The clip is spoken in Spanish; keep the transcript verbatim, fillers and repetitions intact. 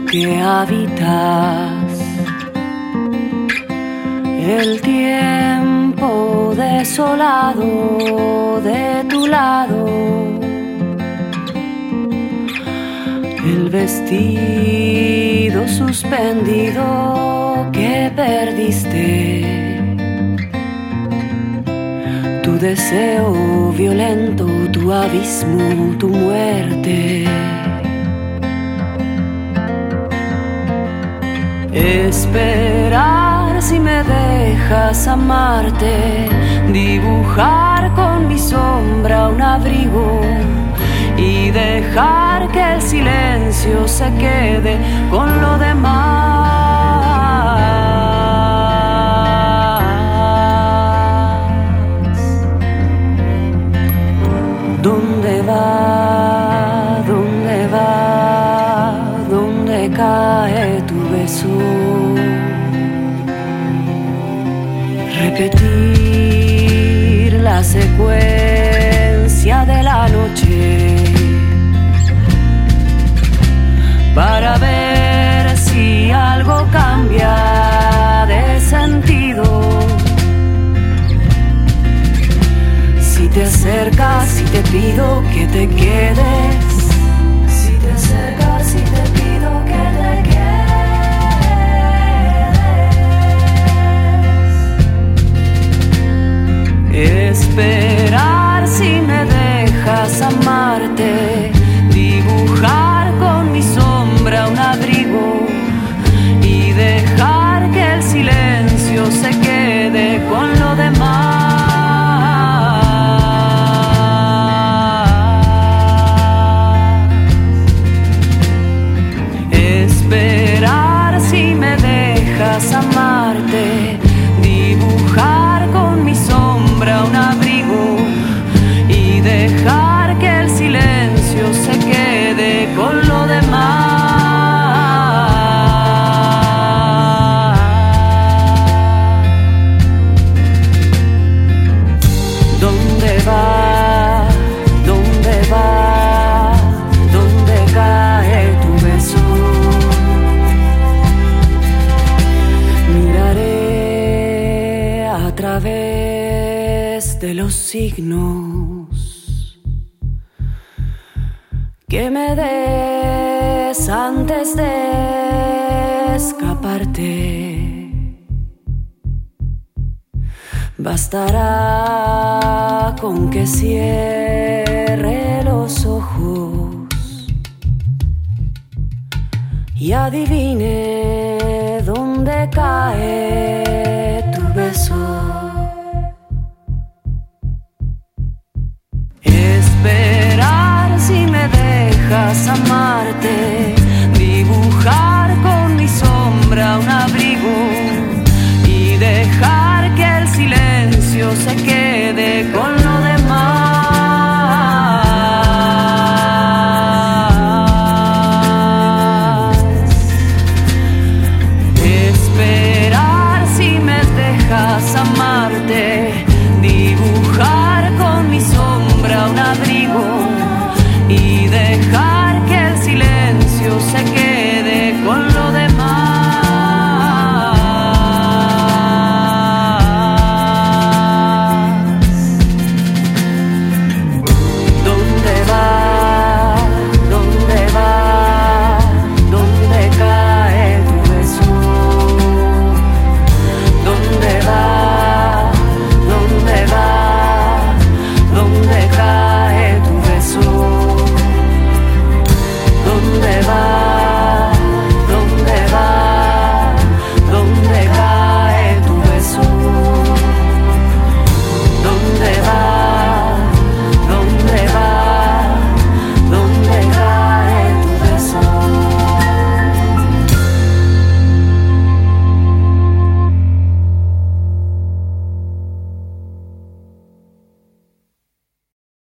que habitas, el tiempo desolado de tu lado, el vestido suspendido que perdiste, tu deseo violento, tu abismo, tu muerte. Esperar si me dejas amarte, dibujar con mi sombra un abrigo y dejar que el silencio se quede con lo demás. ¿Dónde va? ¿Dónde va? ¿Dónde cae tu beso? Repetir la secuencia de la noche para ver si algo cambia de sentido. Si te acercas, si te pido que te quedes. Si te acercas, si te pido que te quedes. Esperar si me dejas amarte, dibujar con mi sombra un abrigo y dejar que el silencio se quede con lo demás. Esperar si me dejas amarte, dibujar con mi sombra un abrigo y dejar que el silencio se quede con lo demás. ¿Dónde va? ¿Dónde va? ¿Dónde cae tu beso? Miraré a través de los signos que me des antes de escaparte. Bastará con que cierre los ojos y adivine dónde cae tu beso. Esperar si me dejas amarte,